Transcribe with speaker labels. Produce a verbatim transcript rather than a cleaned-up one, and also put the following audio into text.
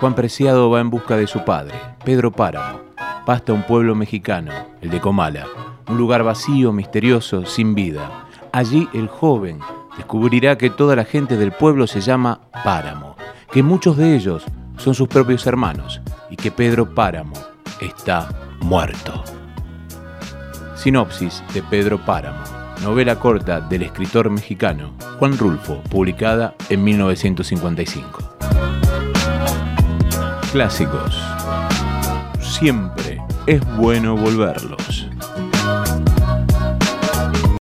Speaker 1: Juan Preciado va en busca de su padre, Pedro Páramo. Va hasta un pueblo mexicano, el de Comala, un lugar vacío, misterioso, sin vida. Allí el joven descubrirá que toda la gente del pueblo se llama Páramo, que muchos de ellos son sus propios hermanos y que Pedro Páramo está muerto. Sinopsis de Pedro Páramo, novela corta del escritor mexicano Juan Rulfo, publicada en mil novecientos cincuenta y cinco. Clásicos. Siempre es bueno volverlos.